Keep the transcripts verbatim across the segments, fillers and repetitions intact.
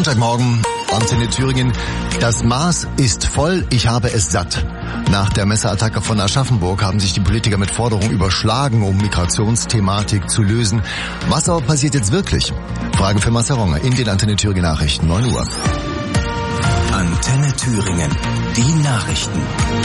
Montagmorgen, Antenne Thüringen. Das Maß ist voll, ich habe es satt. Nach der Messerattacke von Aschaffenburg haben sich die Politiker mit Forderungen überschlagen, um Migrationsthematik zu lösen. Was aber passiert jetzt wirklich? Frage für Marcel Ronger in den Antenne Thüringen Nachrichten, neun Uhr. Antenne Thüringen, die Nachrichten.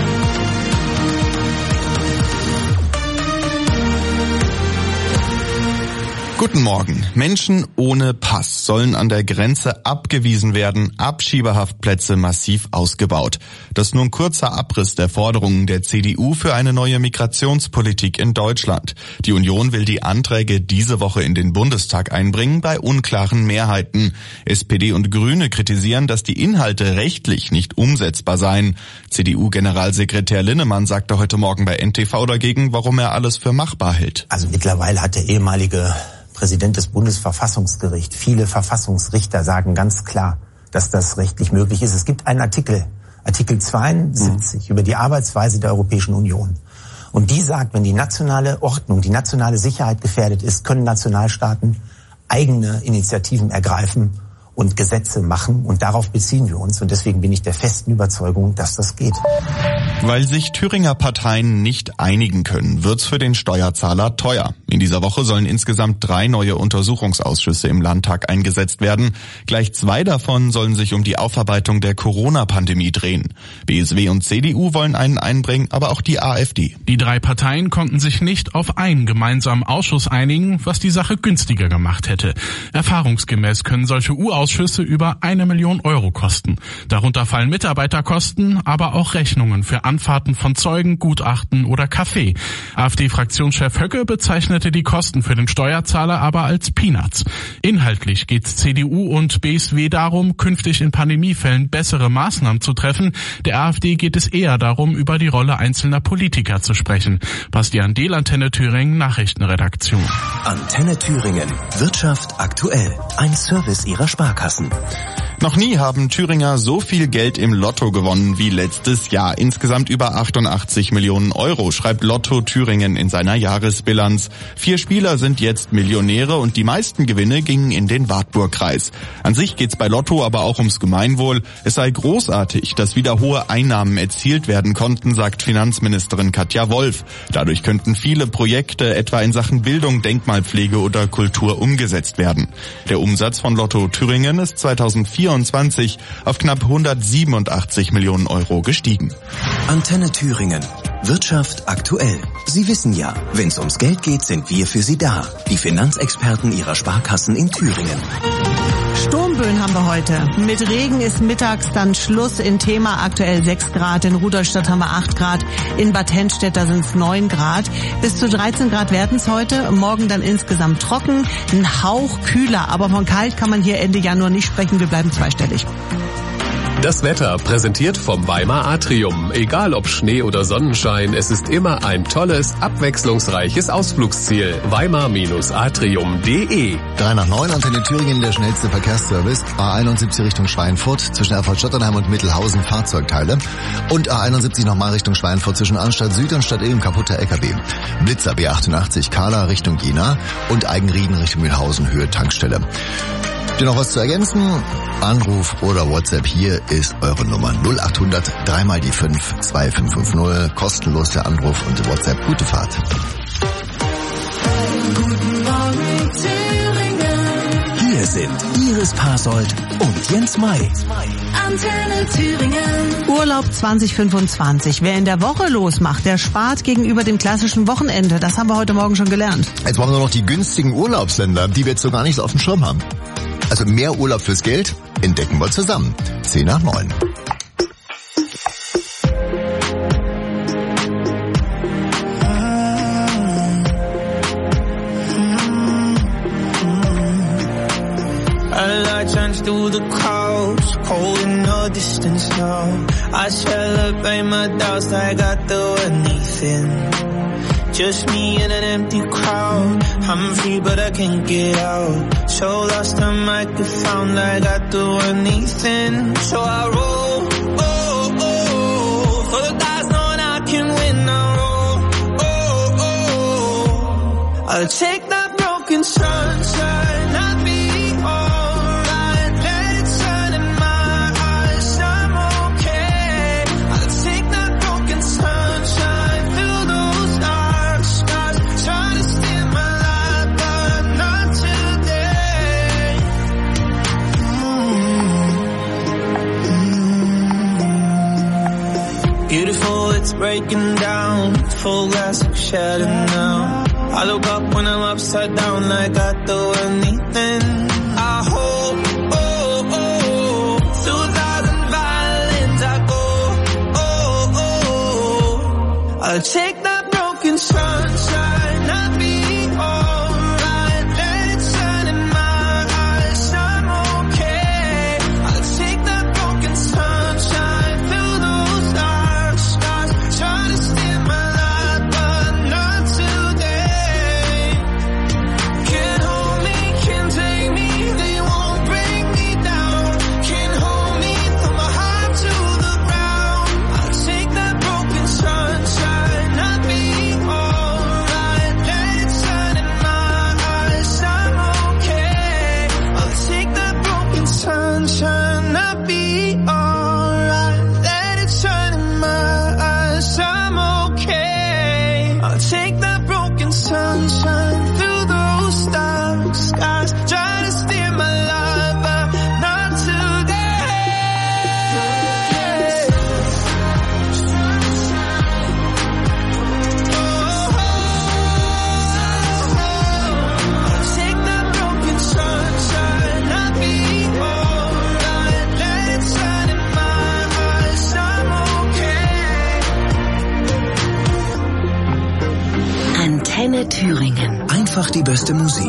Guten Morgen. Menschen ohne Pass sollen an der Grenze abgewiesen werden, Abschiebehaftplätze massiv ausgebaut. Das ist nur ein kurzer Abriss der Forderungen der C D U für eine neue Migrationspolitik in Deutschland. Die Union will die Anträge diese Woche in den Bundestag einbringen, bei unklaren Mehrheiten. S P D und Grüne kritisieren, dass die Inhalte rechtlich nicht umsetzbar seien. C D U-Generalsekretär Linnemann sagte heute Morgen bei N T V dagegen, warum er alles für machbar hält. Also mittlerweile hat der ehemalige Präsident des Bundesverfassungsgerichts, viele Verfassungsrichter sagen ganz klar, dass das rechtlich möglich ist. Es gibt einen Artikel, Artikel zweiundsiebzig, mhm. über die Arbeitsweise der Europäischen Union. Und die sagt, wenn die nationale Ordnung, die nationale Sicherheit gefährdet ist, können Nationalstaaten eigene Initiativen ergreifen und Gesetze machen. Und darauf beziehen wir uns. Und deswegen bin ich der festen Überzeugung, dass das geht. Weil sich Thüringer Parteien nicht einigen können, wird's für den Steuerzahler teuer. In dieser Woche sollen insgesamt drei neue Untersuchungsausschüsse im Landtag eingesetzt werden. Gleich zwei davon sollen sich um die Aufarbeitung der Corona-Pandemie drehen. B S W und C D U wollen einen einbringen, aber auch die A f D. Die drei Parteien konnten sich nicht auf einen gemeinsamen Ausschuss einigen, was die Sache günstiger gemacht hätte. Erfahrungsgemäß können solche U-Ausschüsse Ausschüsse über eine Million Euro kosten. Darunter fallen Mitarbeiterkosten, aber auch Rechnungen für Anfahrten von Zeugen, Gutachten oder Kaffee. A f D-Fraktionschef Höcke bezeichnete die Kosten für den Steuerzahler aber als Peanuts. Inhaltlich geht C D U und B S W darum, künftig in Pandemiefällen bessere Maßnahmen zu treffen. Der A f D geht es eher darum, über die Rolle einzelner Politiker zu sprechen. Bastian Dehl, Antenne Thüringen, Nachrichtenredaktion. Antenne Thüringen, Wirtschaft aktuell. Ein Service Ihrer Sparkasse. Noch nie haben Thüringer so viel Geld im Lotto gewonnen wie letztes Jahr. Insgesamt über achtundachtzig Millionen Euro, schreibt Lotto Thüringen in seiner Jahresbilanz. Vier Spieler sind jetzt Millionäre und die meisten Gewinne gingen in den Wartburgkreis. An sich geht's bei Lotto aber auch ums Gemeinwohl. Es sei großartig, dass wieder hohe Einnahmen erzielt werden konnten, sagt Finanzministerin Katja Wolf. Dadurch könnten viele Projekte etwa in Sachen Bildung, Denkmalpflege oder Kultur umgesetzt werden. Der Umsatz von Lotto Thüringen ist zweitausendvierundzwanzig auf knapp hundertsiebenundachtzig Millionen Euro gestiegen. Antenne Thüringen. Wirtschaft aktuell. Sie wissen ja, wenn es ums Geld geht, sind wir für Sie da. Die Finanzexperten Ihrer Sparkassen in Thüringen. Sturmböen haben wir heute. Mit Regen ist mittags dann Schluss. In Thema aktuell sechs Grad, in Rudolstadt haben wir acht Grad, in Bad Hennstedt da sind es neun Grad. Bis zu dreizehn Grad werden es heute, morgen dann insgesamt trocken, ein Hauch kühler, aber von kalt kann man hier Ende Januar nicht sprechen, wir bleiben zweistellig. Das Wetter präsentiert vom Weimar Atrium. Egal ob Schnee oder Sonnenschein, es ist immer ein tolles, abwechslungsreiches Ausflugsziel. Weimar Atrium punkt de. drei nach neun, Antenne Thüringen, der schnellste Verkehrsservice. A einundsiebzig Richtung Schweinfurt, zwischen Erfurt-Schottenheim und Mittelhausen Fahrzeugteile. Und A einundsiebzig nochmal Richtung Schweinfurt, zwischen Arnstadt Süd und Stadt Ilm kaputter L K W. Blitzer B achtundachtzig Kahla Richtung Jena und Eigenrieden Richtung Milhausen Höhe Tankstelle. Habt ihr noch was zu ergänzen? Anruf oder WhatsApp, hier ist eure Nummer null acht hundert, dreimal die fünf, zwei fünf fünf null, kostenlos der Anruf und WhatsApp. Gute Fahrt. Guten Morgen Thüringen. Hier sind Iris Pasold und Jens May. Antenne Thüringen. Urlaub zwanzig fünfundzwanzig. Wer in der Woche losmacht, der spart gegenüber dem klassischen Wochenende. Das haben wir heute Morgen schon gelernt. Jetzt brauchen wir nur noch die günstigen Urlaubsländer, die wir jetzt so gar nicht so auf dem Schirm haben. Also mehr Urlaub fürs Geld entdecken wir zusammen. zehn nach neun. Through the clouds, cold in the distance now. I celebrate my doubts like I do anything. Just me in an empty crowd. I'm free but I can't get out. So lost I might get found like I do anything. So I roll, oh, oh, for the dice knowing I can win. I roll, oh, oh, I'll take that broken sunshine. I'll be alright. Let's it's breaking down. Full glass of shattered now. I look up when I'm upside down like I do anything. I hope, oh, oh, two thousand violins I go, oh, oh, I'll take that broken sunshine, I'll be alright. Let it shine in my eyes, I'm okay. I'll take that broken sunshine through those dark skies. Try to steal my life, but not today. Can't hold me, can't take me, they won't bring me down. Can't hold me from my heart to the ground. I'll take that broken sunshine, I'll be alright. Let it shine in my eyes, I'm okay. I'll take that broken sunshine, I'll be alright. Let it shine in my eyes, I'm okay. I'll take that broken sunshine through those dark skies. Try to steer my life, but not today. I'll take that broken sunshine, I'll be alright. Let it shine in my eyes, I'm okay. Antenne Thüringen. Einfach die beste Musik.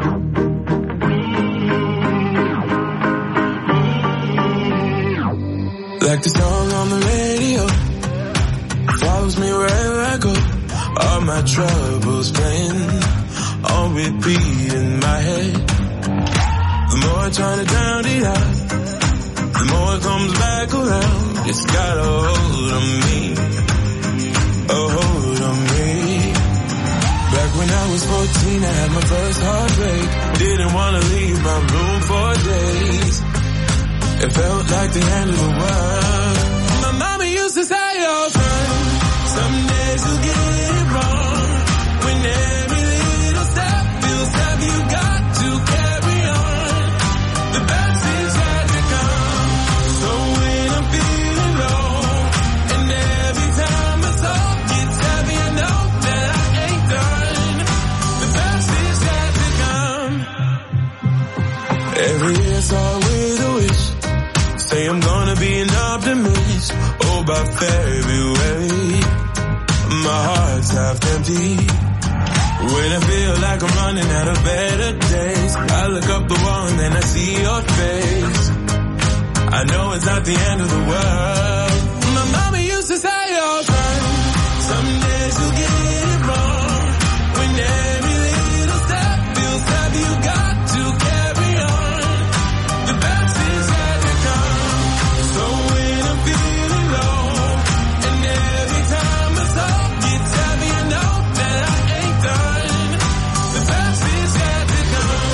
Like the song on the radio, follows me wherever I go. All my troubles playing on repeat in my head. The more I try to drown it out, the more it comes back around. It's got a hold on me, a hold on me. Back when I was fourteen, I had my first heartbreak. Didn't want to leave my room for days. It felt like the end of the world. My mama used to say, oh son, some days you'll get it wrong. When every little step feels heavy, you got to carry on. The best is yet to come. So when I'm feeling low, and every time my soul gets heavy, I know that I ain't done. The best is yet to come. Every year it's all with a wish. Say I'm gonna be an optimist. Oh, by February, my heart's half empty. When I feel like I'm running out of better days, I look up the wall and then I see your face. I know it's not the end of the world. My mama used to say, oh son, some days you'll get it wrong. When every little step feels heavy, you got to carry on. The best is yet to come. So when I'm feeling low, and every time my soul gets heavy, I know that I ain't done. The best is yet to come.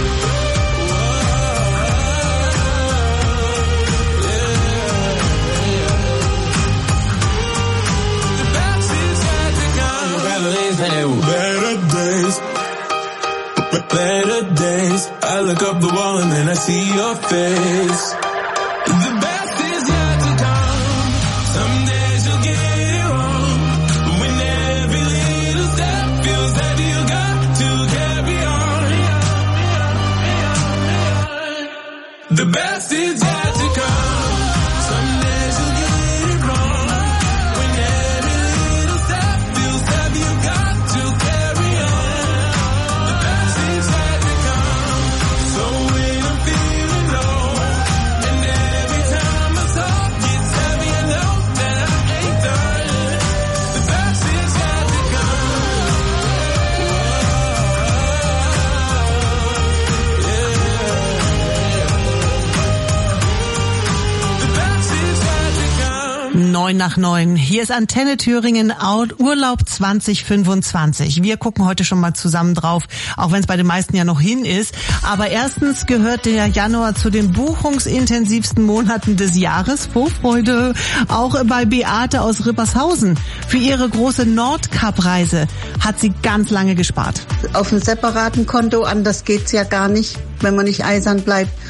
The best is yet to come. Better days, better days. I look up the wall and then I see your face. The best is yet to come. Some days you'll get it wrong. When every little step feels heavy, you got to carry on. The best is yet to come. Some days you'll get it wrong. When every little step feels heavy, you got to carry on. The best is yet to come. So when I'm feeling low, and every time my soul gets heavy, I know that I ain't done. The best is yet to come. The best is yet to come. Neun nach neun. Hier ist Antenne Thüringen, Urlaub zwanzig fünfundzwanzig. Wir gucken heute schon mal zusammen drauf, auch wenn es bei den meisten ja noch hin ist. Aber erstens gehört der Januar zu den buchungsintensivsten Monaten des Jahres. Vorfreude auch bei Beate aus Rippershausen. Für ihre große Nordkap-Reise hat sie ganz lange gespart. Auf einem separaten Konto, anders geht's ja gar nicht, wenn man nicht eisern bleibt.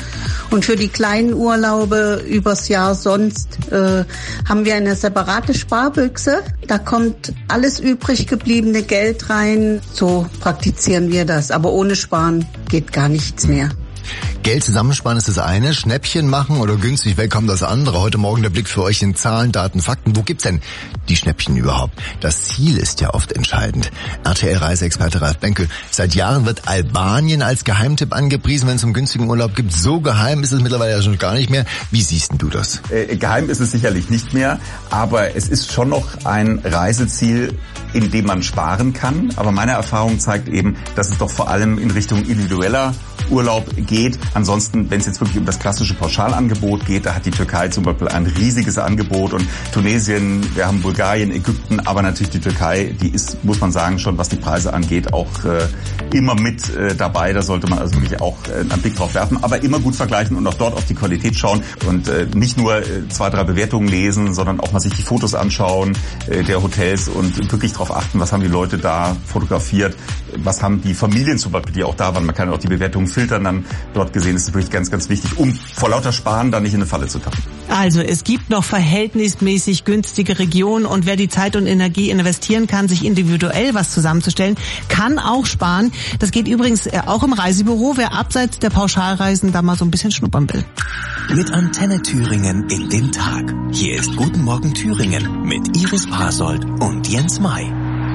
Und für die kleinen Urlaube übers Jahr sonst äh, haben wir eine separate Sparbüchse. Da kommt alles übrig gebliebene Geld rein. So praktizieren wir das. Aber ohne Sparen geht gar nichts mehr. Geld zusammensparen ist das eine, Schnäppchen machen oder günstig wegkommen das andere. Heute Morgen der Blick für euch in Zahlen, Daten, Fakten. Wo gibt's denn die Schnäppchen überhaupt? Das Ziel ist ja oft entscheidend. R T L-Reiseexperte Ralf Benkel. Seit Jahren wird Albanien als Geheimtipp angepriesen, wenn es um günstigen Urlaub gibt. So geheim ist es mittlerweile ja schon gar nicht mehr. Wie siehst denn du das? Äh, geheim ist es sicherlich nicht mehr, aber es ist schon noch ein Reiseziel, in dem man sparen kann. Aber meine Erfahrung zeigt eben, dass es doch vor allem in Richtung individueller Urlaub geht. Ansonsten, wenn es jetzt wirklich um das klassische Pauschalangebot geht, da hat die Türkei zum Beispiel ein riesiges Angebot und Tunesien, wir haben Bulgarien, Ägypten, aber natürlich die Türkei, die ist, muss man sagen, schon was die Preise angeht, auch äh, immer mit äh, dabei. Da sollte man also wirklich auch äh, einen Blick drauf werfen, aber immer gut vergleichen und auch dort auf die Qualität schauen und äh, nicht nur äh, zwei, drei Bewertungen lesen, sondern auch mal sich die Fotos anschauen äh, der Hotels und wirklich darauf achten, was haben die Leute da fotografiert, was haben die Familien zum Beispiel, die auch da waren. Man kann ja auch die Bewertungen filtern, dann dort gesehen, ist es wirklich ganz, ganz wichtig, um vor lauter Sparen da nicht in eine Falle zu tappen. Also es gibt noch verhältnismäßig günstige Regionen und wer die Zeit und Energie investieren kann, sich individuell was zusammenzustellen, kann auch sparen. Das geht übrigens auch im Reisebüro, wer abseits der Pauschalreisen da mal so ein bisschen schnuppern will. Mit Antenne Thüringen in den Tag. Hier ist Guten Morgen Thüringen mit Iris Pasold und Jens May.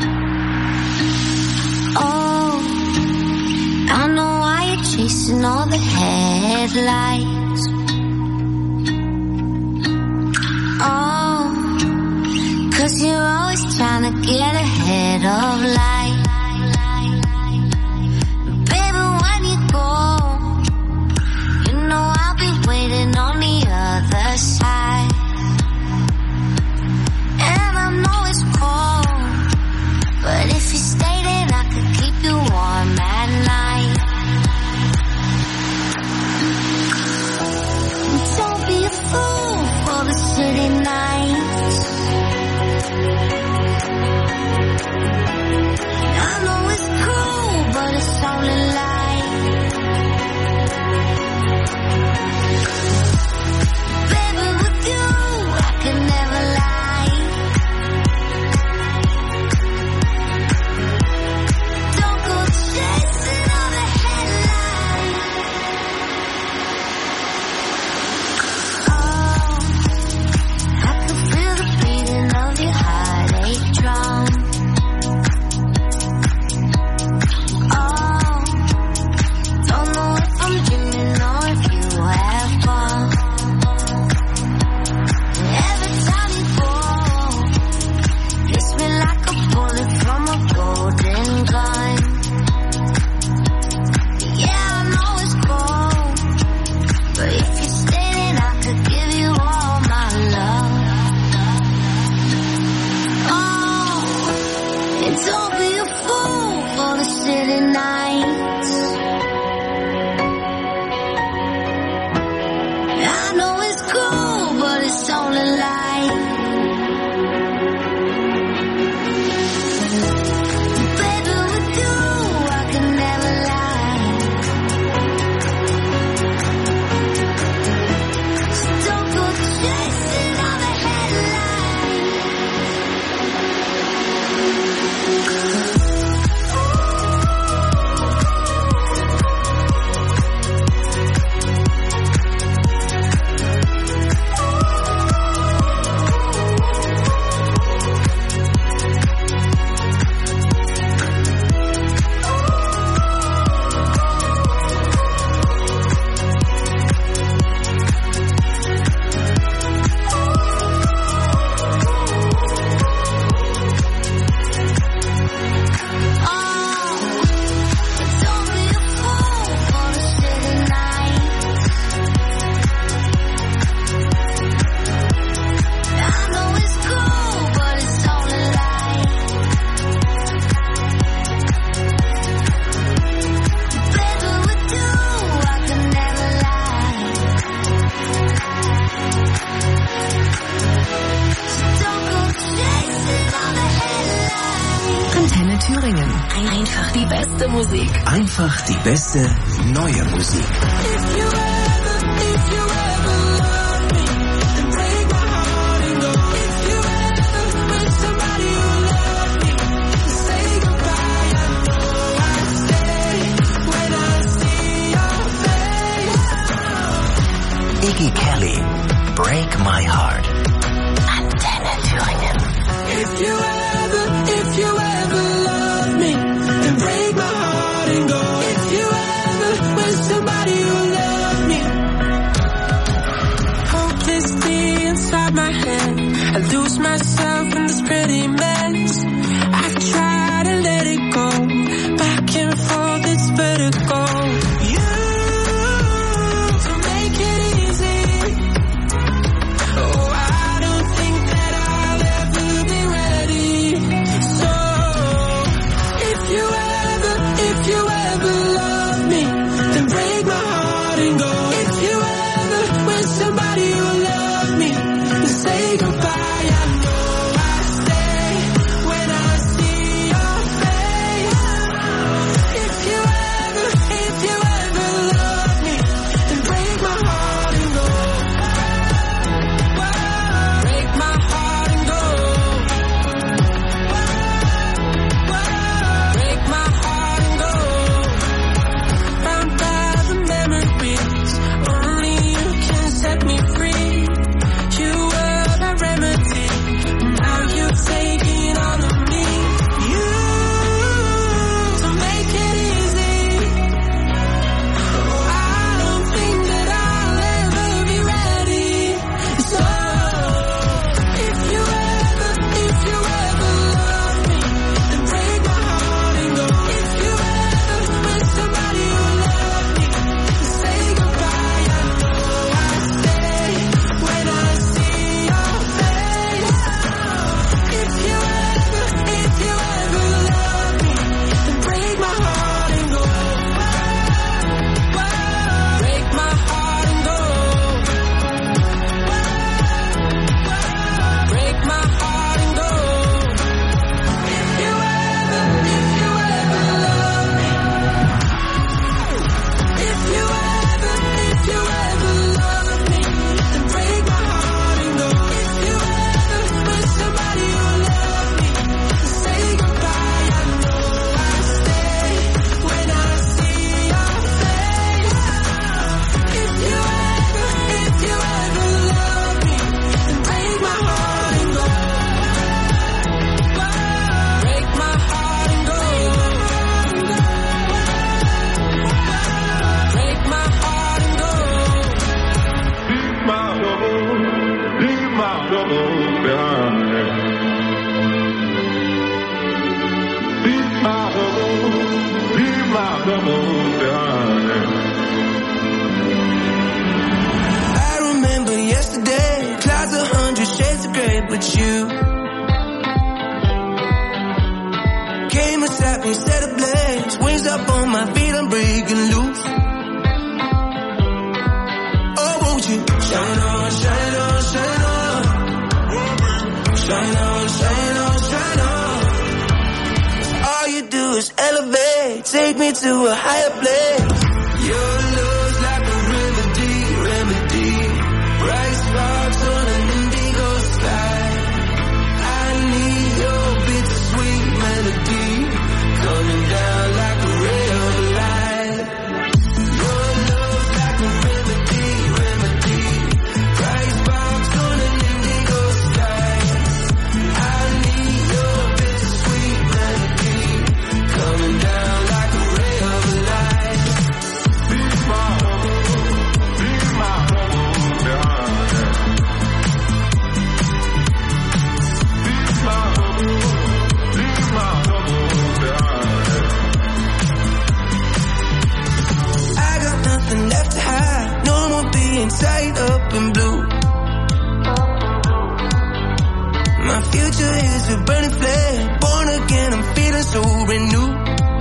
Oh, I know why you're chasing all the headlights. Oh, 'cause you're always trying to get ahead of life. Baby, when you go, you know I'll be waiting on the other side. And I know it's cold, but if you stay then I could keep you warm at night. Don't be a fool for the city nights. I know it's cool, but it's only light. Baby, with you, I can never lie. Don't go chasing all the headlights. Oh, I can feel the beating of your heartache drum. Oh, don't know if I'm dreaming or if you have fun. Every time you fall, hits me like a bullet from a golden gun. Yeah, I know it's cold, but if you stay then I could give you all my love. Oh, and don't be a fool for the city nights. I know it's cool, but it's only light. Baby, with you, I can never lie. So don't go chasing all the headlights. Antenne Thüringen. Einfach die beste Musik. Einfach die beste neue Musik. If you ever Maggie Kelly, Break My Heart. Antenne Thüringen. If you ever, if you ever love me, then break my heart and go. If you ever with somebody who loves me, hopelessly inside my head, I lose myself in this pretty mess. I've tried to let it go, back and forth it's vertigo. You to make it easy. Oh, I don't think that I'll ever be ready. So if you ever, if you ever love me, then break my heart and go. If you ever with somebody who loves me, then say goodbye. I know I stay when I see your face. If you ever, if you ever love me, then break my heart and go. Break my heart and go. Break my heart and go. Bound by the memories, only you can set me free. You were my remedy, now you've taken all of me. You to make it easy. Oh, I don't think that I'll ever be ready. So if you ever, if you ever love me, then break my heart and go. If you ever with somebody who loves me, then say goodbye. I know I stay when I see your face. If you ever, if you ever love me, then break my heart and go. Break my heart and go. Break my heart and go. If you ever, if you ever love me. If you ever, if you ever love me, then break my heart and go. If you ever with somebody who loves me, then say goodbye. I know I stay when I see your face. If you ever, if you ever love me, then break my heart and go. Break my heart and go. Break my heart and go. Leave my trouble, leave my trouble behind. Leave my trouble, leave my trouble behind. I remember yesterday, clouds a hundred shades of grey, but you came beside me, set ablaze, wings up on my feet, I'm breaking loose. Oh, won't you shine on, shine on, shine on, shine on, shine on, shine on. All you do is elevate, take me to a higher place. Your love's like a remedy, remedy. Bright sparks on an indigo sky. I need your bittersweet melody coming down like a ray of light. Your love's like a remedy, remedy. Bright sparks on an indigo sky. I need your bittersweet melody coming down like a ray of light. Leave my trouble, leave my trouble behind. Leave my trouble, leave my trouble behind. I got nothing left to hide, no more being tied up in blue. My future is a burning flame, born again, I'm feeling so renewed.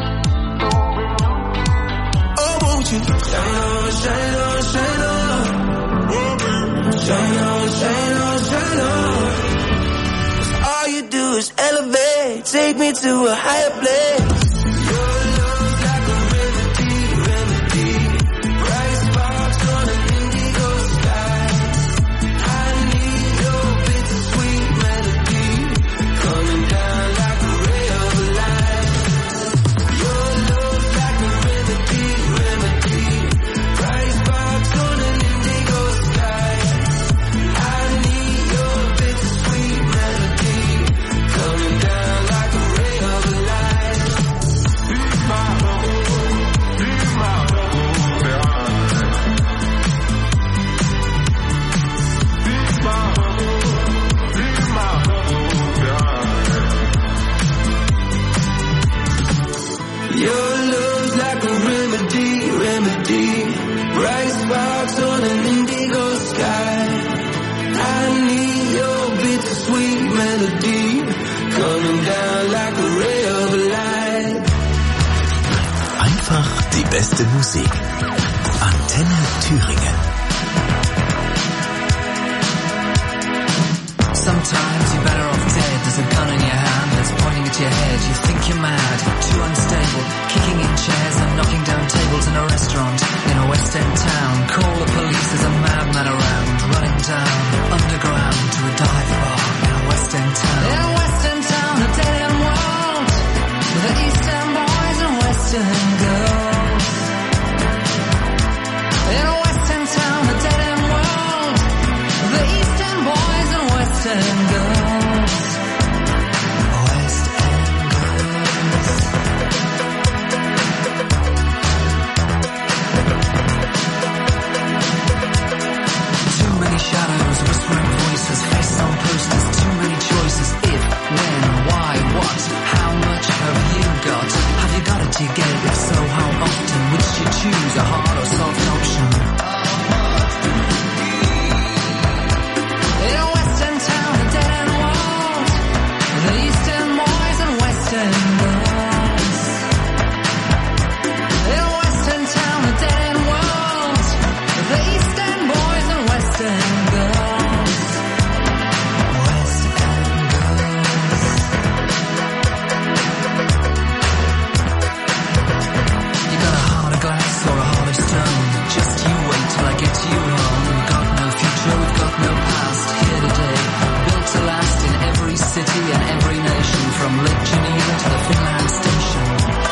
Oh, won't you shine on, shine on, shine on, shine on, shine on, shine on. 'Cause all you do is elevate, take me to a higher place. Your love's like a remedy, remedy. Bright sparks on an indigo sky. I need your bittersweet melody coming down like a ray of light. Your love's like a remedy, remedy. Bright sparks on an indigo sky. beste Musik. Antenne Thüringen. Sometimes you're better off dead. There's a gun in your hand that's pointing at your head. You think you're mad, too unstable, kicking in chairs and knocking down tables in a restaurant in a West End town. Call the police, there's a madman around, running down underground to a dive bar in a West End town. In a West End town, a dead end world, with the East End boys and West End girls. In a West End town, a dead end world, with the East End boys and West End girls. West End girls. Too many shadows, whispering voices, face on posters, too many choices. If, when, why, what, how much have you got? Have you got it to get it? If so, how often? Which you choose, a hard or soft option? In a West End town, a dead end world, the East End boys and West End girls. In a West End town, a dead end world, the East End boys and West End girls. West End girls. You got a heart of glass or a heart of stone. Just you wait till I get you home. We've got no future, we've got no past. Here today, built to last in every city and every nation, from Lake Geneva to the Finland station.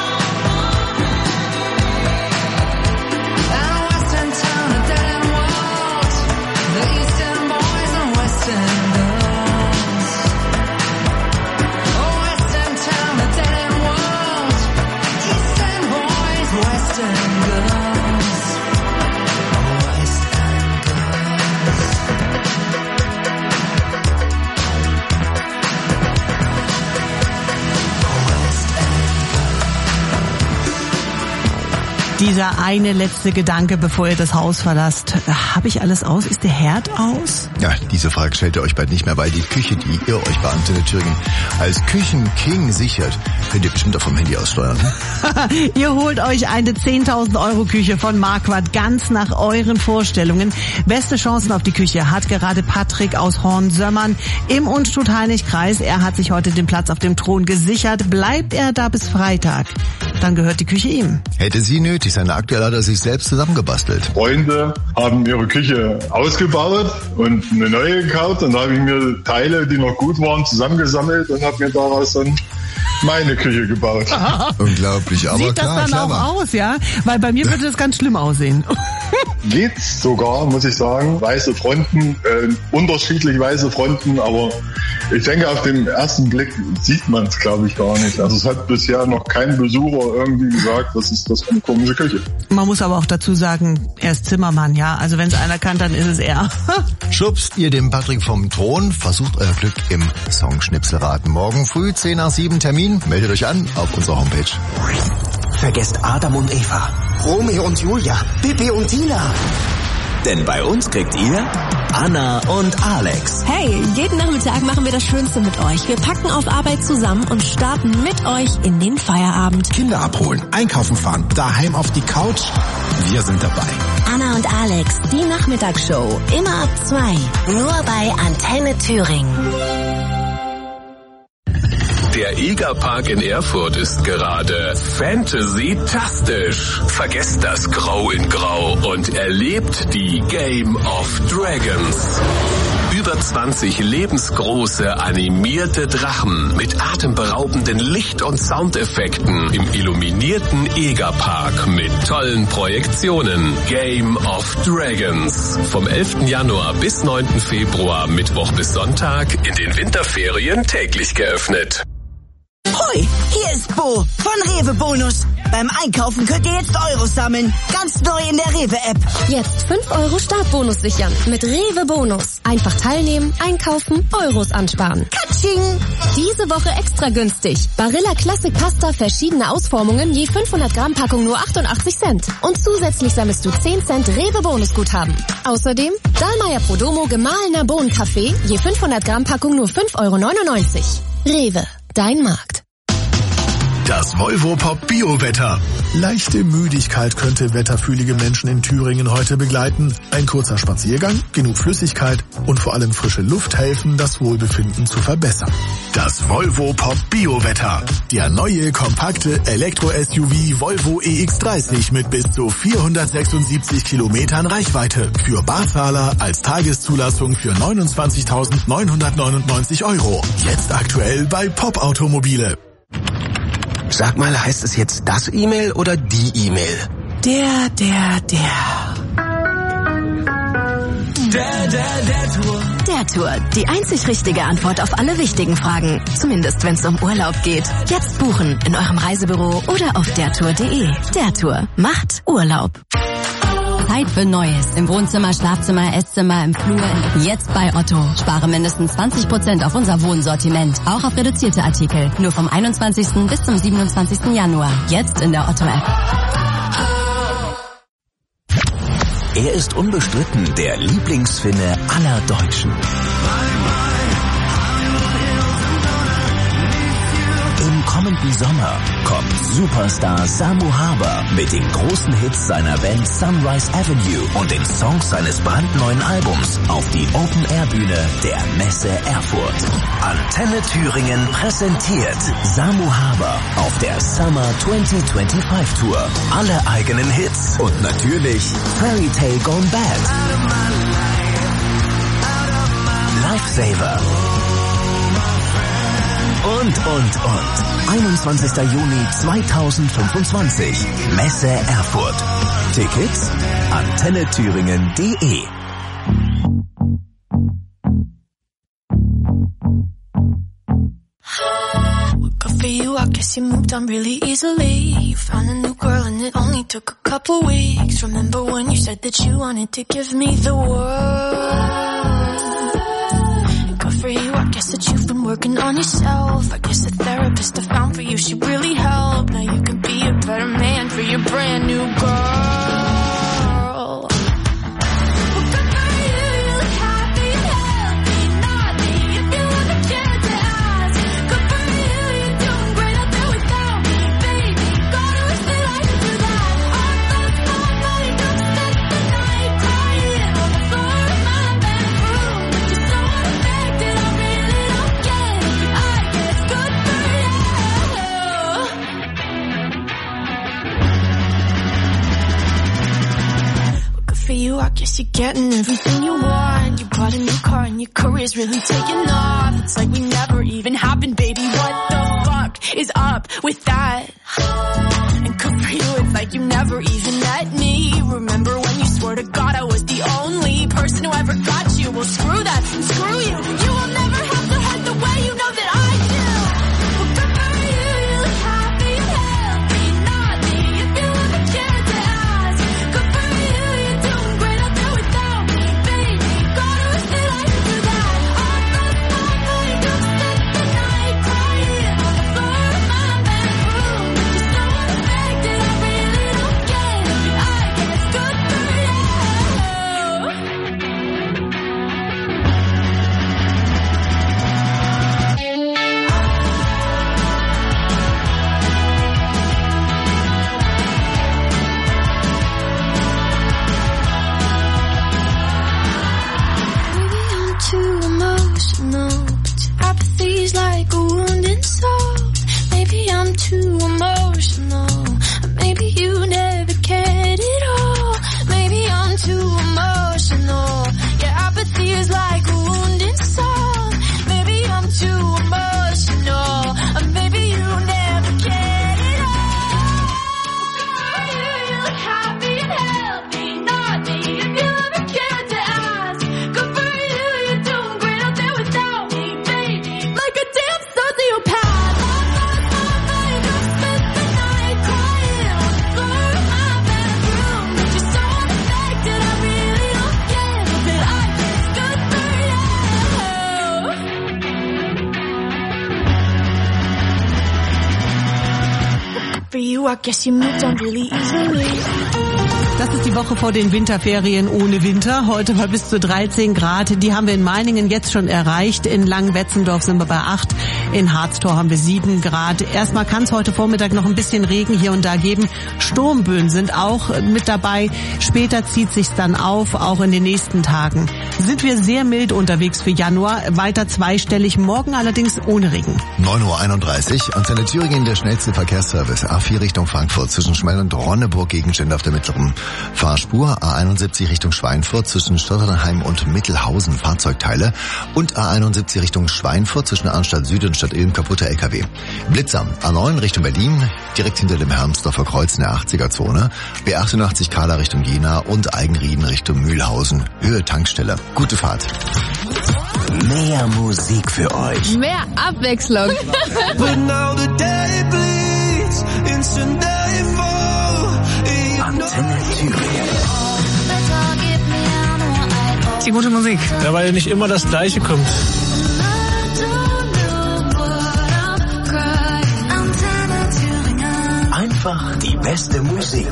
And a West End town, a dead end world, the East End boys and West End girls. Oh, West End town, a dead end world, East End boys, West End girls. West End girls. Dieser eine letzte Gedanke, bevor ihr das Haus verlasst. Habe ich alles aus? Ist der Herd aus? Ja, diese Frage stellt ihr euch bald nicht mehr, weil die Küche, die ihr euch bei Antenne Thüringen als Küchenking sichert, könnt ihr bestimmt auch vom Handy aus steuern. Ihr holt euch eine zehntausend Euro Küche von Marquardt ganz nach euren Vorstellungen. Beste Chancen auf die Küche hat gerade Patrick aus Hornsömmern im Unstrut-Hainich-Kreis. Er hat sich heute den Platz auf dem Thron gesichert. Bleibt er da bis Freitag, dann gehört die Küche ihm. Hätte sie nötig, seine aktuell hat er sich selbst zusammengebastelt. Freunde haben ihre Küche ausgebaut und eine neue gekauft, und da habe ich mir Teile, die noch gut waren, zusammengesammelt und habe mir daraus dann meine Küche gebaut. Unglaublich, aber Sieht klar, das dann clever. auch aus, ja? Weil bei mir würde das ganz schlimm aussehen. Geht's sogar, muss ich sagen. Weiße Fronten, äh, unterschiedlich weiße Fronten, aber ich denke, auf den ersten Blick sieht man es, glaube ich, gar nicht. Also es hat bisher noch kein Besucher irgendwie gesagt, das ist das eine komische Küche. Man muss aber auch dazu sagen, er ist Zimmermann, ja? Also wenn es einer kann, dann ist es er. Schubst ihr den Patrick vom Thron, versucht euer Glück im Songschnipselraten. Morgen früh zehn nach sieben Termin, meldet euch an auf unserer Homepage. Vergesst Adam und Eva, Romeo und Julia, Pippi und Tina. Denn bei uns kriegt ihr Anna und Alex. Hey, jeden Nachmittag machen wir das Schönste mit euch. Wir packen auf Arbeit zusammen und starten mit euch in den Feierabend. Kinder abholen, einkaufen fahren, daheim auf die Couch. Wir sind dabei. Anna und Alex, die Nachmittagsshow. Immer ab zwei. Nur bei Antenne Thüringen. Der Egerpark in Erfurt ist gerade Fantasy-tastisch. Vergesst das Grau in Grau und erlebt die Game of Dragons. Über zwanzig lebensgroße animierte Drachen mit atemberaubenden Licht- und Soundeffekten im illuminierten Egerpark mit tollen Projektionen. Game of Dragons. Vom elften Januar bis neunten Februar, Mittwoch bis Sonntag, in den Winterferien täglich geöffnet. Hoi, hier ist Bo von Rewe Bonus. Beim Einkaufen könnt ihr jetzt Euros sammeln. Ganz neu in der Rewe-App. Jetzt fünf Euro Startbonus sichern mit Rewe Bonus. Einfach teilnehmen, einkaufen, Euros ansparen. Katsching! Diese Woche extra günstig. Barilla Classic Pasta, verschiedene Ausformungen, je fünfhundert Gramm Packung nur achtundachtzig Cent. Und zusätzlich sammelst du zehn Cent Rewe Bonus Guthaben. Außerdem Dahlmeier Prodomo gemahlener Bohnenkaffee, je fünfhundert Gramm Packung nur fünf Euro neunundneunzig. Rewe, dein Markt. Das Volvo Pop Bio-Wetter. Leichte Müdigkeit könnte wetterfühlige Menschen in Thüringen heute begleiten. Ein kurzer Spaziergang, genug Flüssigkeit und vor allem frische Luft helfen, das Wohlbefinden zu verbessern. Das Volvo Pop Bio-Wetter. Der neue, kompakte Elektro-S U V Volvo E X dreißig mit bis zu vierhundertsechsundsiebzig Kilometern Reichweite. Für Barzahler als Tageszulassung für neunundzwanzigtausendneunhundertneunundneunzig Euro. Jetzt aktuell bei Pop Automobile. Sag mal, heißt es jetzt das E-Mail oder die E-Mail? Der, der, der. Der, der, der Tour. Der Tour. Die einzig richtige Antwort auf alle wichtigen Fragen. Zumindest wenn es um Urlaub geht. Jetzt buchen in eurem Reisebüro oder auf dertour punkt de. Der Tour macht Urlaub. Zeit für Neues. Im Wohnzimmer, Schlafzimmer, Esszimmer, im Flur. Jetzt bei Otto. Spare mindestens zwanzig Prozent auf unser Wohnsortiment. Auch auf reduzierte Artikel. Nur vom einundzwanzigsten bis zum siebenundzwanzigsten Januar. Jetzt in der Otto-App. Er ist unbestritten der Lieblingsfinne aller Deutschen. Im kommenden Sommer kommt Superstar Samu Haber mit den großen Hits seiner Band Sunrise Avenue und den Songs seines brandneuen Albums auf die Open-Air-Bühne der Messe Erfurt. Antenne Thüringen präsentiert Samu Haber auf der Summer zwanzig fünfundzwanzig Tour. Alle eigenen Hits und natürlich Fairy Tale Gone Bad. Lifesaver. Und, und, und. einundzwanzigster Juni zweitausendfünfundzwanzig. Messe Erfurt. Tickets antenne thüringen punkt de. Good for you, I guess you moved on really easily. You found a new girl and it only took a couple weeks. Remember when you said that you wanted to give me the world? For you, I guess that you've been working on yourself. I guess the therapist I found for you, she really helped. Now you can be a better man for your brand new girl. I guess you're getting everything you want. You bought a new car and your career's really taking off. It's like we never even happened, baby. What the fuck is up with that? And good for you, it's like you never even met me. Remember when you swore to God I was the only person who ever got you? Well, screw that and screw you. You will never have to hurt the way you know that I do. Well, good for you, you look happy and healthy. Not me, if you ever cared to ask. Good for you, you're doing great out there without me, baby. God, I wish that I could do that. All those nights I don't spend the night crying on the floor of my bedroom. You're so unaffected, I really don't get it. I guess good for you. Too emotional, but your apathy's like a wounded soul. Maybe I'm too emotional, maybe you never cared at all. Maybe I'm too emotional, your apathy is like a wounded soul. Maybe I'm too emotional, maybe you never cared at all. You, you look happy and healthy, not me, if you ever cared to ask. Good for you. Like a damn sociopath. Spend the night crying on the floor of my bedroom. You're so unaffected, I really don't get it. That I guess good for you. Good for you, I guess you moved on really easily. Das ist die Woche vor den Winterferien ohne Winter. Heute mal bis zu dreizehn Grad. Die haben wir in Meiningen jetzt schon erreicht. In Langenwetzendorf sind wir bei acht. In Harztor haben wir sieben Grad. Erstmal kann es heute Vormittag noch ein bisschen Regen hier und da geben. Sturmböen sind auch mit dabei. Später zieht sich's dann auf, auch in den nächsten Tagen. Sind wir sehr mild unterwegs für Januar. Weiter zweistellig, morgen allerdings ohne Regen. neun Uhr einunddreißig. Antenne Thüringen, der schnellste Verkehrsservice. A vier Richtung Frankfurt zwischen Schmell und Ronneburg Gegenstände auf der mittleren Fahrspur. A einundsiebzig Richtung Schweinfurt zwischen Stotternheim und Mittelhausen Fahrzeugteile. Und A einundsiebzig Richtung Schweinfurt zwischen Arnstadt Süd und Stadt Ilm kaputter L K W. Blitzer. A neun Richtung Berlin, direkt hinter dem Hermsdorfer Kreuz in der achtziger-Zone. B achtundachtzig Kahler Richtung Jena und Eigenrieden Richtung Mühlhausen. Höhe Tankstelle. Gute Fahrt. Mehr Musik für euch. Mehr Abwechslung. Antenne Thüringen. Die gute Musik. Ja, weil nicht immer das Gleiche kommt. Einfach die beste Musik.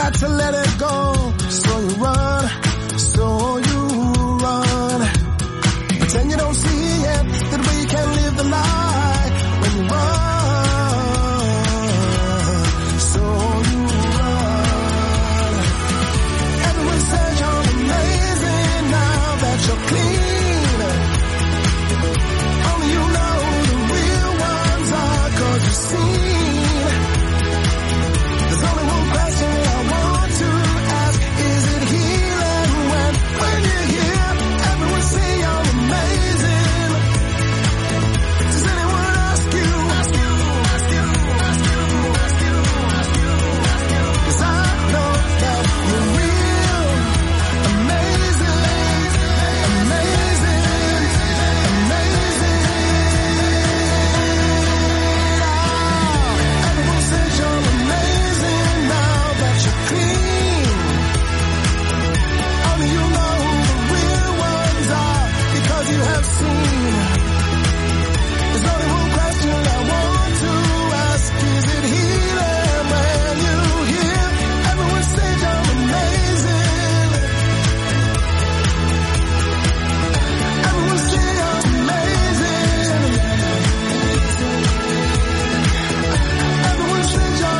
got to let it go. So you run, so you run. Pretend you don't see it, that we can live the lie when you run. So you run. Everyone says you're amazing now that you're clean. Only you know the real ones are, 'cause you've seen. There's only one question I want to ask. Is it healing when, when you're here? Everyone say you're amazing. Does anyone ask you? Ask you, ask you, ask you, ask you, ask you, ask you? 'Cause I know that you're real. Amazing, amazing, amazing. Everyone says you're amazing now that you're clean. Only you know who the real ones are, because you have seen. There's only one question I want to ask. Is it healing when you hear everyone say you're amazing? Everyone say you're amazing. Everyone say you're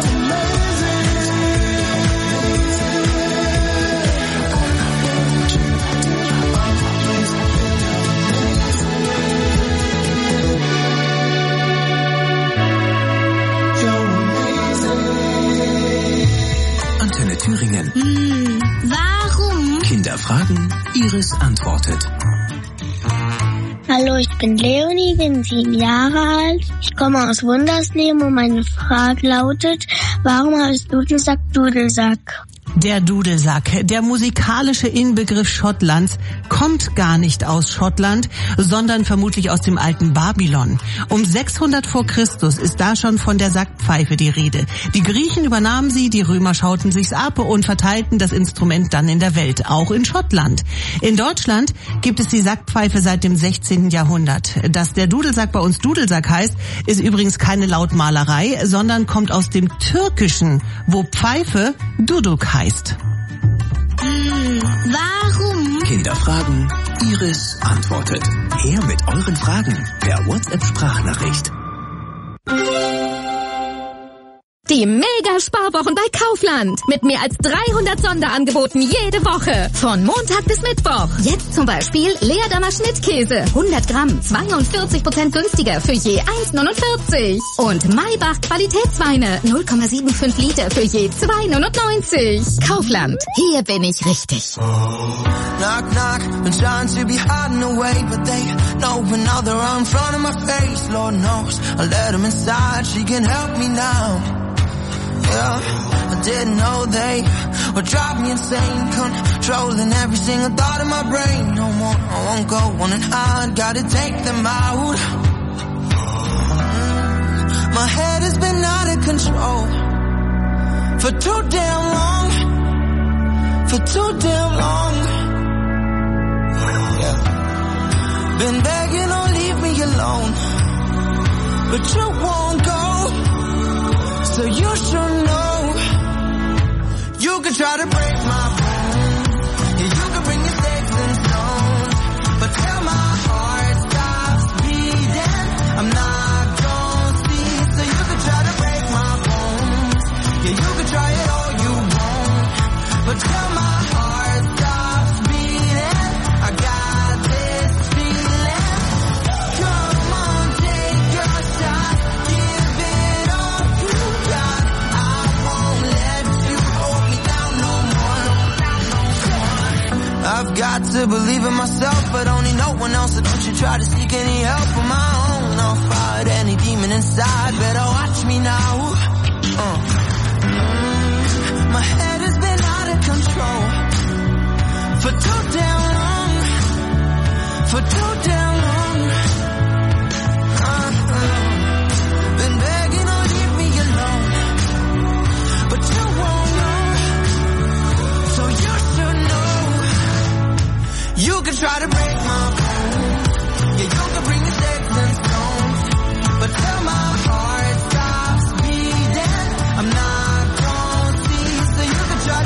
Antenne Thüringen. Hm, warum? Kinder fragen, Iris antwortet. Hallo, ich bin Leonie, bin sieben Jahre alt. Ich komme aus Wundersleben und meine Frage lautet, warum heißt Dudelsack Dudelsack? Der Dudelsack, der musikalische Inbegriff Schottlands, kommt gar nicht aus Schottland, sondern vermutlich aus dem alten Babylon. Um sechshundert vor Christus ist da schon von der Sackpfeife die Rede. Die Griechen übernahmen sie, die Römer schauten sich's ab und verteilten das Instrument dann in der Welt, auch in Schottland. In Deutschland gibt es die Sackpfeife seit dem sechzehnten Jahrhundert. Dass der Dudelsack bei uns Dudelsack heißt, ist übrigens keine Lautmalerei, sondern kommt aus dem Türkischen, wo Pfeife Duduk heißt. Hm, warum? Kinder fragen, Iris antwortet. Her mit euren Fragen per WhatsApp-Sprachnachricht. Die Mega-Sparwochen bei Kaufland. Mit mehr als dreihundert Sonderangeboten jede Woche. Von Montag bis Mittwoch. Jetzt zum Beispiel Leerdammer Schnittkäse. hundert Gramm, zweiundvierzig Prozent günstiger für je eins neunundvierzig. Und Maybach Qualitätsweine. null Komma fünfundsiebzig Liter für je zwei neunundneunzig. Kaufland. Hier bin ich richtig. Knock, knock, been trying to be hiding away, but they know when now they're right in front of my face. Lord knows I let them inside, she can help me now. Yeah, I didn't know they would drive me insane, controlling every single thought in my brain. No more, I won't go on and hide, gotta take them out. Mm, my head has been out of control for too damn long, for too damn long. Yeah. Been begging, don't leave me alone, but you won't go. So you should know, you can try to break my bones, yeah, you can bring your sticks and stones, but till my heart stops beating, I'm not gonna see. So you can try to break my bones, yeah, you can try it all you want, but till my heart stops beating, I got this feeling. Come on, take your shot, give it all you got. I won't let you hold me down no more. I've got to believe in myself, but only no one else. So don't you try to seek any help on my own. I'll fight any demon inside, better watch me now. Uh. Mm, my head has been out of control for too damn long, for too damn long. Uh-uh. Been begging, don't leave me alone, but you won't know. So you should know, you can try to break my bones, yeah, you can bring the sticks and stones, but till my heart stops beating, I'm not gonna see. So you can try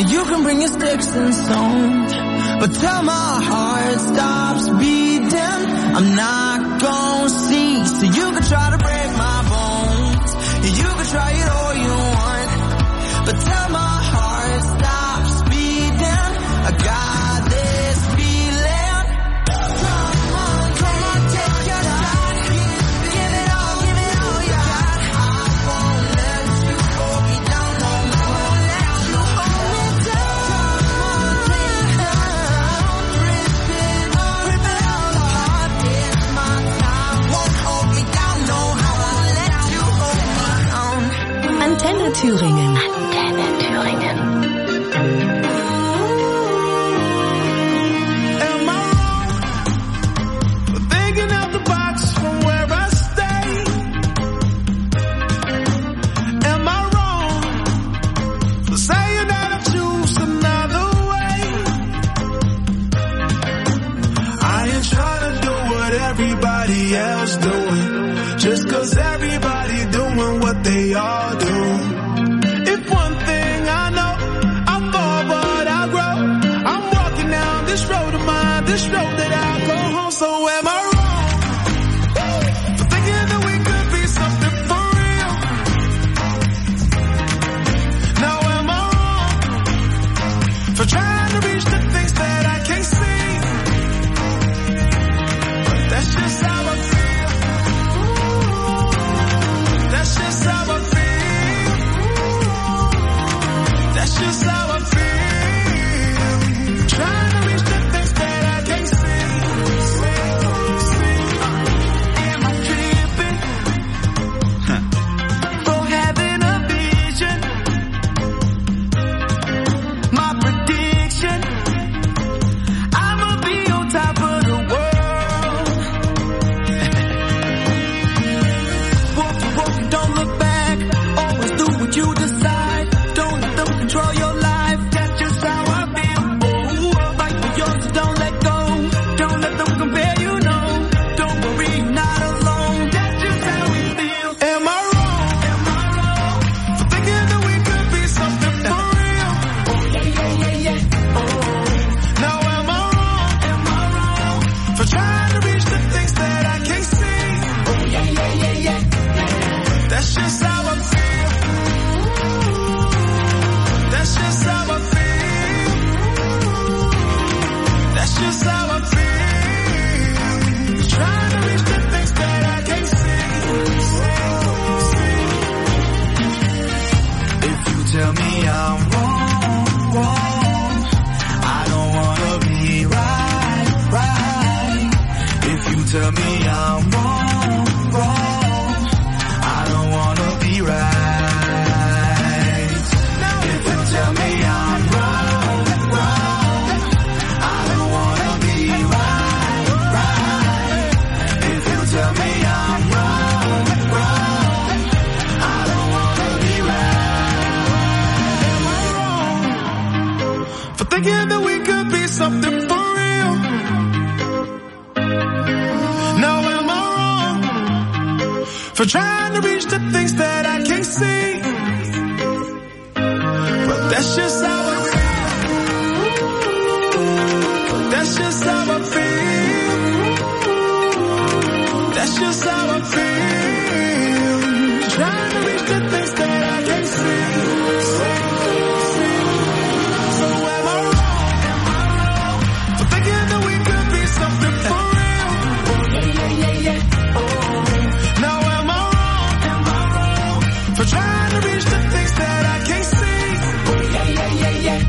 You can bring your sticks and stones, but till my heart stops beating, I'm not gonna cease. So you can try to break my bones, you can try it all you want, but till my heart stops beating, I got this feeling. Come on, come on, take your shot. Give it all, give it all you got. I won't let you hold me down no more. Let you hold me down. Take it down, rip it, rip it all apart. It's my time. Won't hold me down no more. Let you hold me down. Antenne Thüringen. Antenne Thüringen. Am I wrong for thinking out the box from where I stay? Am I wrong for saying that I choose another way? I ain't trying to do what everybody else doing, just 'cause everybody doing what they all do. If one thing I know, I fall but I grow. I'm walking down this road of mine, this road that I go home. So am I wrong for thinking that we could be something for real? Now am I wrong for trying to reach the things that I can't see? But that's just how I feel. That's just how I feel. That's just how I feel. Trying to reach the things that I can't see. Am I tripping for having a vision? My prediction, I'ma be on top of the world. Walk, walk, don't look back. Always do what you decide. Don't let them control your life. That's just how I feel. Oh, fight for yours, don't let go. Don't let them compare you, no. Don't worry, you're not alone. That's just how we feel. Am I wrong? Am I wrong for thinking that we could be something for real? Oh, yeah, yeah, yeah, yeah. Oh, now am I wrong? Am I wrong for trying to reach the things that I can't see? Oh, yeah, yeah, yeah, yeah. That's just how I feel. That's just how I feel. That's just how I feel. Trying to reach the things that I can't see. If you tell me I'm wrong, wrong, I don't wanna be right, right. If you tell me I'm wrong, wrong, I don't wanna be right. If you tell me I'm wrong, wrong, I don't wanna be right, right. If you tell me I'm wrong, wrong, I don't wanna be right. Am I wrong for thinking that we could be something for real? Now am I wrong for trying to reach the things that I can't see? But that's just how I feel. That's just how I feel. That's just how I feel. Trying to reach the things that I can't see. So am I wrong? Am I wrong for thinking that we could be something for real? Yeah, yeah, yeah, yeah. Oh, now am I wrong? Am I wrong for trying to reach the things that I can't see? Oh, yeah, yeah, yeah, yeah.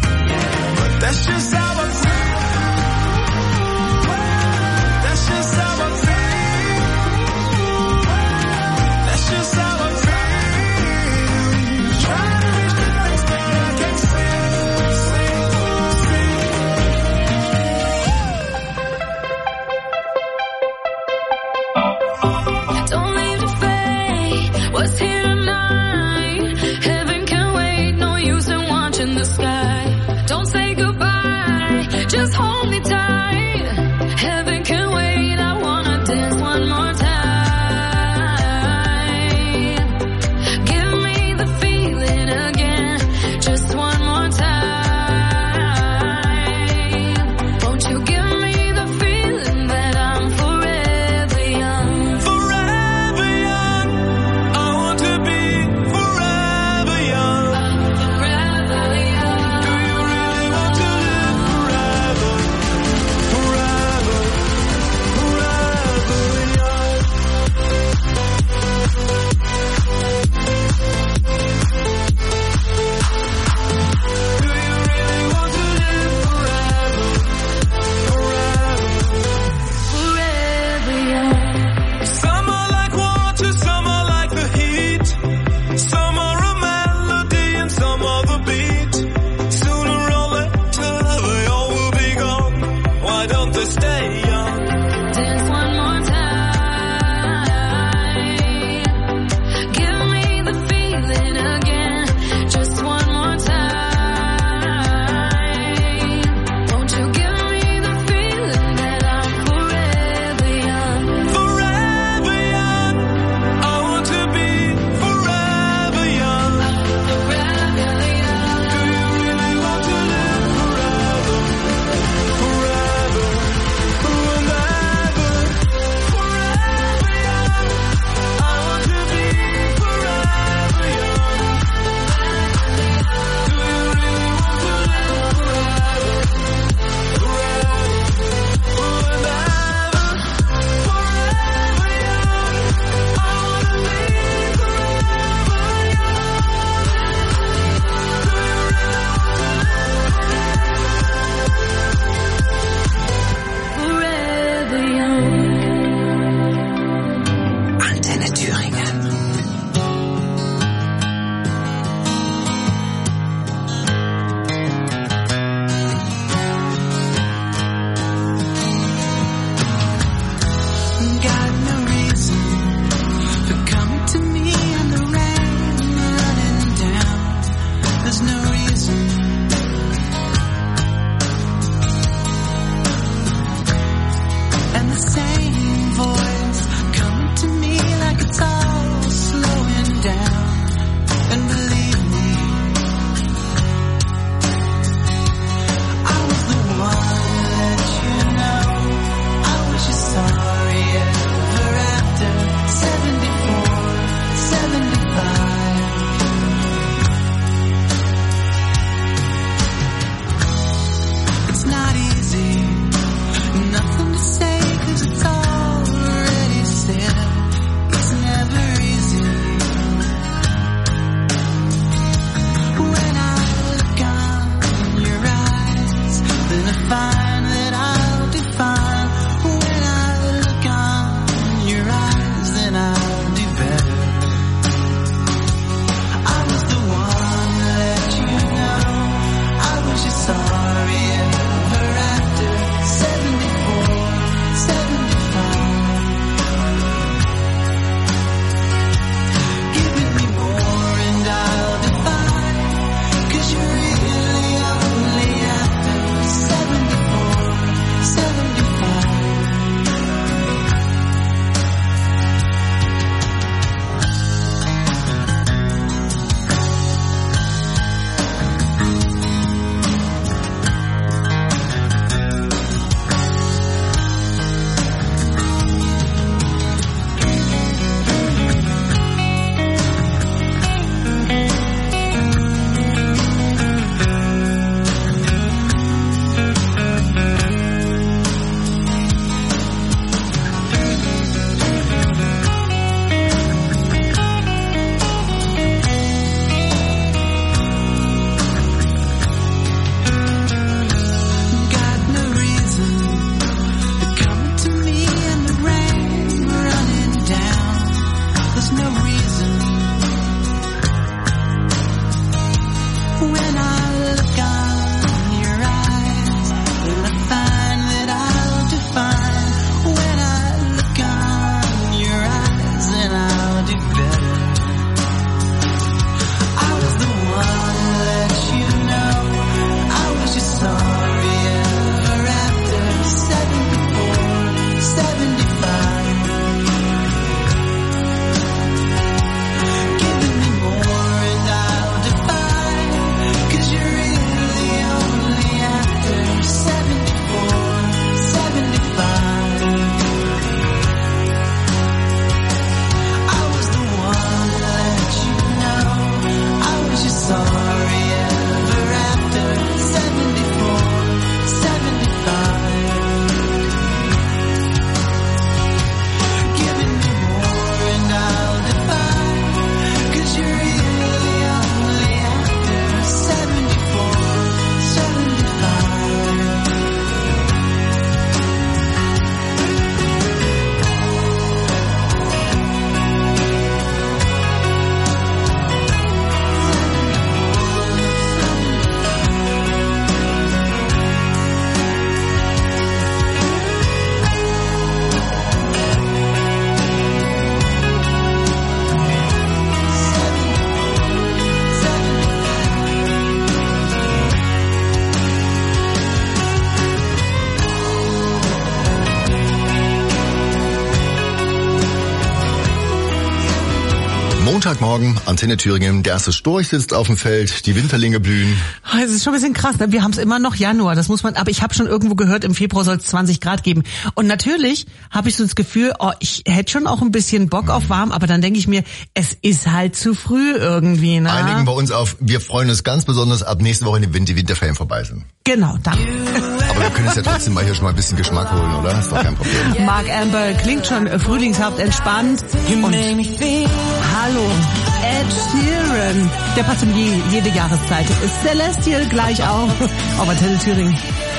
Montagmorgen, Antenne Thüringen, der erste Storch sitzt auf dem Feld, die Winterlinge blühen. Es ist schon ein bisschen krass, ne? Wir haben es immer noch Januar, das muss man, aber ich habe schon irgendwo gehört, im Februar soll es zwanzig Grad geben. Und natürlich habe ich so das Gefühl, oh, ich hätte schon auch ein bisschen Bock auf warm, aber dann denke ich mir, es ist halt zu früh irgendwie. Ne? Einigen wir uns auf, wir freuen uns ganz besonders ab nächste Woche, wenn die Winterferien vorbei sind. Genau, danke. Aber wir können uns ja trotzdem mal hier schon mal ein bisschen Geschmack holen, oder? Das ist doch kein Problem. Mark Amber klingt schon frühlingshaft entspannt. Und hallo, Ed Sheeran. Der passt um je, jede Jahreszeit. Celestial gleich auch. Aber Antenne Thüringen.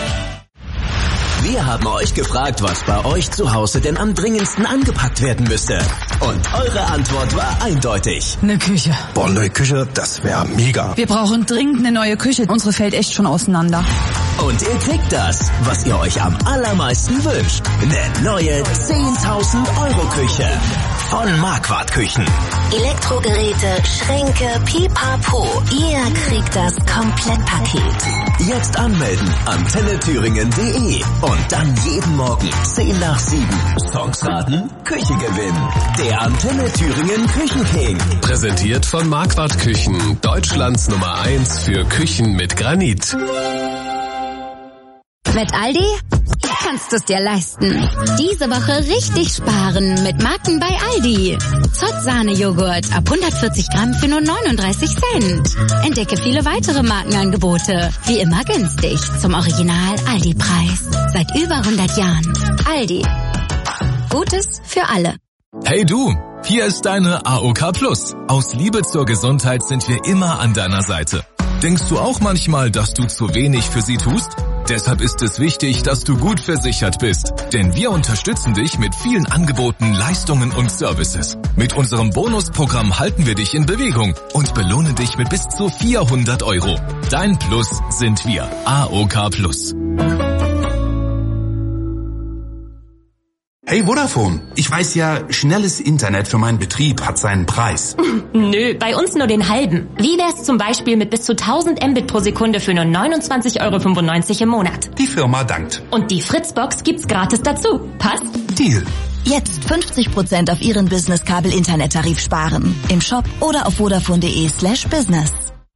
Wir haben euch gefragt, was bei euch zu Hause denn am dringendsten angepackt werden müsste. Und eure Antwort war eindeutig. Eine Küche. Boah, neue Küche, das wäre mega. Wir brauchen dringend eine neue Küche. Unsere fällt echt schon auseinander. Und ihr kriegt das, was ihr euch am allermeisten wünscht. Eine neue zehntausend Euro Küche von Marquardt Küchen. Elektrogeräte, Schränke, Pipapo. Ihr kriegt das Komplettpaket. Jetzt anmelden, antenne thüringen punkt de und dann jeden Morgen zehn nach sieben. Songs raten, Küche gewinnen. Der Antenne Thüringen Küchenking. Präsentiert von Marquardt Küchen, Deutschlands Nummer eins für Küchen mit Granit. Mit Aldi kannst du es dir leisten. Diese Woche richtig sparen mit Marken bei Aldi. Zott-Sahne-Joghurt ab hundertvierzig Gramm für nur neununddreißig Cent. Entdecke viele weitere Markenangebote. Wie immer günstig zum Original Aldi-Preis. Seit über hundert Jahren. Aldi. Gutes für alle. Hey du, hier ist deine A O K Plus. Aus Liebe zur Gesundheit sind wir immer an deiner Seite. Denkst du auch manchmal, dass du zu wenig für sie tust? Deshalb ist es wichtig, dass du gut versichert bist. Denn wir unterstützen dich mit vielen Angeboten, Leistungen und Services. Mit unserem Bonusprogramm halten wir dich in Bewegung und belohnen dich mit bis zu vierhundert Euro. Dein Plus sind wir. A O K Plus. Hey Vodafone, ich weiß ja, schnelles Internet für meinen Betrieb hat seinen Preis. Nö, bei uns nur den halben. Wie wär's zum Beispiel mit bis zu tausend Mbit pro Sekunde für nur neunundzwanzig Euro fünfundneunzig im Monat? Die Firma dankt. Und die Fritzbox gibt's gratis dazu. Passt? Deal. Jetzt fünfzig Prozent auf Ihren Business-Kabel-Internet-Tarif sparen. Im Shop oder auf vodafone.de slash business.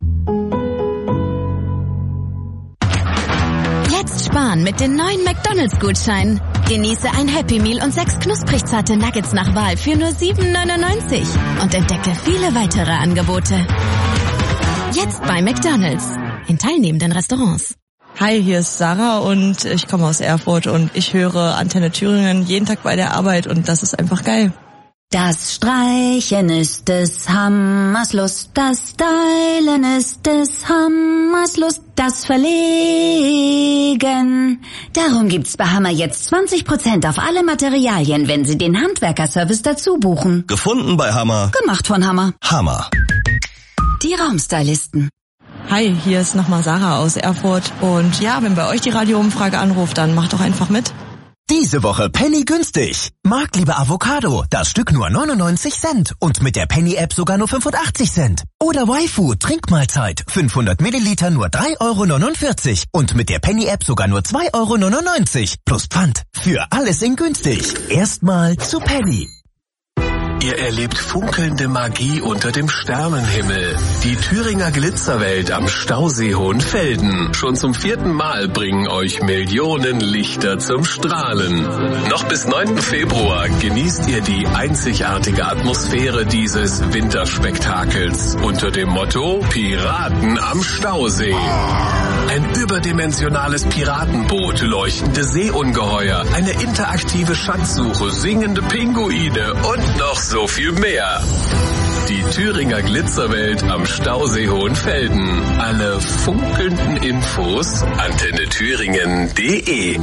Jetzt sparen mit den neuen McDonalds-Gutscheinen. Genieße ein Happy Meal und sechs knusprig zarte Nuggets nach Wahl für nur sieben neunundneunzig und entdecke viele weitere Angebote. Jetzt bei McDonalds. In teilnehmenden Restaurants. Hi, hier ist Sarah und ich komme aus Erfurt und ich höre Antenne Thüringen jeden Tag bei der Arbeit und das ist einfach geil. Das Streichen ist des Hammers Lust, das Stylen ist des Hammers Lust, das Verlegen. Darum gibt's bei Hammer jetzt zwanzig Prozent auf alle Materialien, wenn Sie den Handwerkerservice dazu buchen. Gefunden bei Hammer. Gemacht von Hammer. Hammer. Die Raumstylisten. Hi, hier ist nochmal Sarah aus Erfurt und ja, wenn bei euch die Radioumfrage anruft, dann macht doch einfach mit. Diese Woche Penny günstig. Marktliebe Avocado, das Stück nur neunundneunzig Cent und mit der Penny-App sogar nur fünfundachtzig Cent. Oder Waifu, Trinkmahlzeit, fünfhundert Milliliter nur drei Euro neunundvierzig und mit der Penny-App sogar nur zwei Euro neunundneunzig. Plus Pfand. Für alles in günstig. Erstmal zu Penny. Ihr erlebt funkelnde Magie unter dem Sternenhimmel. Die Thüringer Glitzerwelt am Stausee Hohenfelden. Schon zum vierten Mal bringen euch Millionen Lichter zum Strahlen. Noch bis neunten Februar genießt ihr die einzigartige Atmosphäre dieses Winterspektakels unter dem Motto Piraten am Stausee. Ein überdimensionales Piratenboot, leuchtende Seeungeheuer, eine interaktive Schatzsuche, singende Pinguine und noch so viel mehr. Die Thüringer Glitzerwelt am Stausee Hohenfelden. Alle funkelnden Infos antenne thüringen punkt de.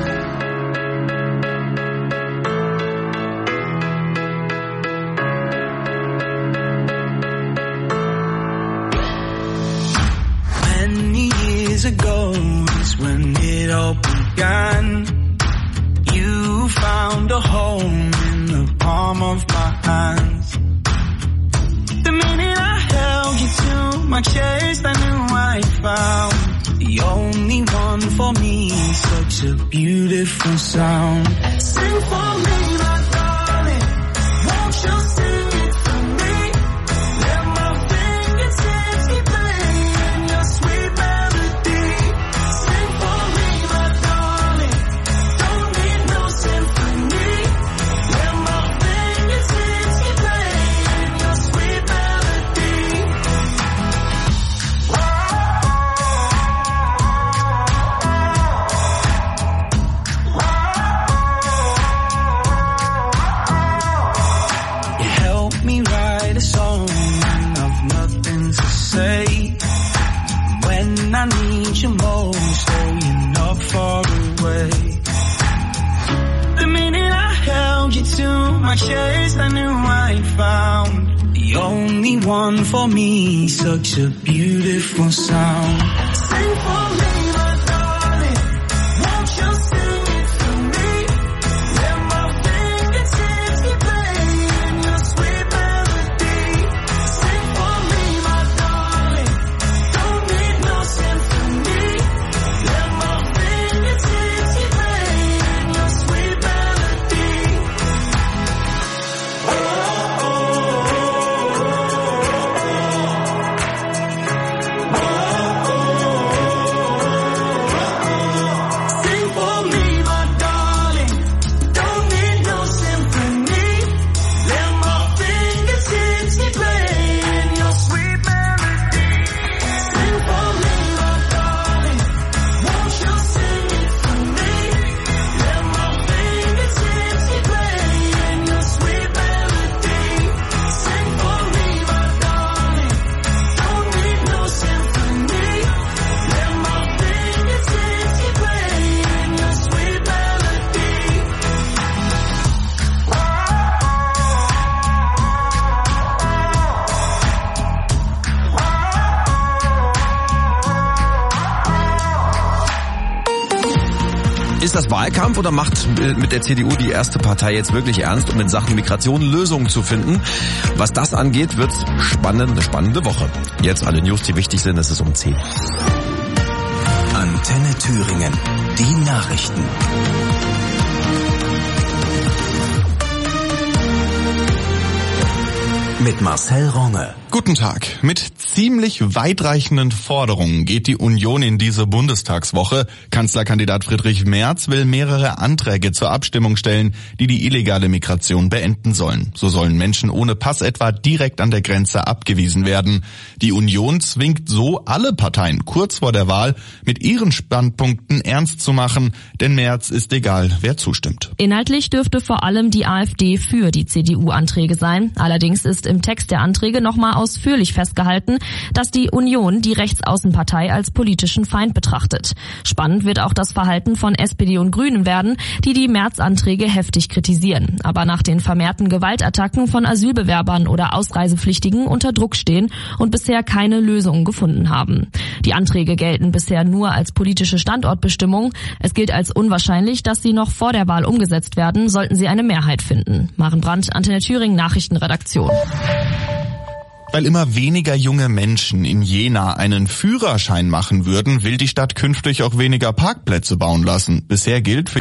Many years ago is when it all began. You found a home in the palm of my hands. The minute I held you to my chest, I knew I found the only one for me. Such a beautiful sound. Sing for me, my darling. Won't you sing it for me? pictures, I knew I'd found the only one for me. Such a beautiful sound. Sing for me, my darling. Won't you sing it for me? Let my fingertips keep playing your sweet melody. Sing for me, my darling. Don't need no symphony. Let my fingertips keep playing your sweet melody. Oh, oh, oh, Sing for me, my darling. Don't need no symphony. Let my fingertips keep playing your sweet melody. Sing for me, my darling. Won't you sing it for me? Let my fingertips keep playing your sweet melody. Sing for me, my darling. Don't need no symphony. Let my fingertips keep playing your sweet melody. Ist das Wahlkampf oder macht mit der C D U die erste Partei jetzt wirklich ernst, um in Sachen Migration Lösungen zu finden? Was das angeht, wird's spannend, eine spannende Woche. Jetzt alle News, die wichtig sind, es ist um zehn. Antenne Thüringen. Die Nachrichten. Mit Marcel Ronge. Guten Tag. Mit ziemlich weitreichenden Forderungen geht die Union in diese Bundestagswoche. Kanzlerkandidat Friedrich Merz will mehrere Anträge zur Abstimmung stellen, die die illegale Migration beenden sollen. So sollen Menschen ohne Pass etwa direkt an der Grenze abgewiesen werden. Die Union zwingt so alle Parteien kurz vor der Wahl, mit ihren Standpunkten ernst zu machen, denn Merz ist egal, wer zustimmt. Inhaltlich dürfte vor allem die AfD für die C D U-Anträge sein. Allerdings ist im Text der Anträge nochmal ausführlich festgehalten, dass die Union die Rechtsaußenpartei als politischen Feind betrachtet. Spannend wird auch das Verhalten von S P D und Grünen werden, die die Merz-Anträge heftig kritisieren, aber nach den vermehrten Gewaltattacken von Asylbewerbern oder Ausreisepflichtigen unter Druck stehen und bisher keine Lösung gefunden haben. Die Anträge gelten bisher nur als politische Standortbestimmung. Es gilt als unwahrscheinlich, dass sie noch vor der Wahl umgesetzt werden, sollten sie eine Mehrheit finden. Maren Brandt, Antenne Thüringen, Nachrichtenredaktion. Weil immer weniger junge Menschen in Jena einen Führerschein machen würden, will die Stadt künftig auch weniger Parkplätze bauen lassen. Bisher gilt für